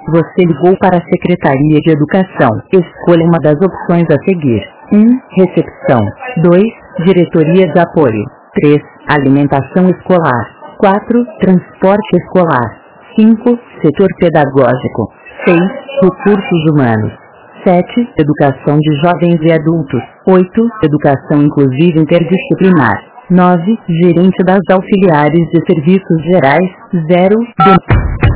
Você ligou para a Secretaria de Educação. Escolha uma das opções a seguir. 1. Recepção. 2. Diretoria de apoio. 3. Alimentação escolar. 4. Transporte escolar. 5. Setor pedagógico. 6. Recursos humanos. 7. Educação de jovens e adultos. 8. Educação inclusiva interdisciplinar. 9. Gerente das auxiliares de serviços gerais. 0.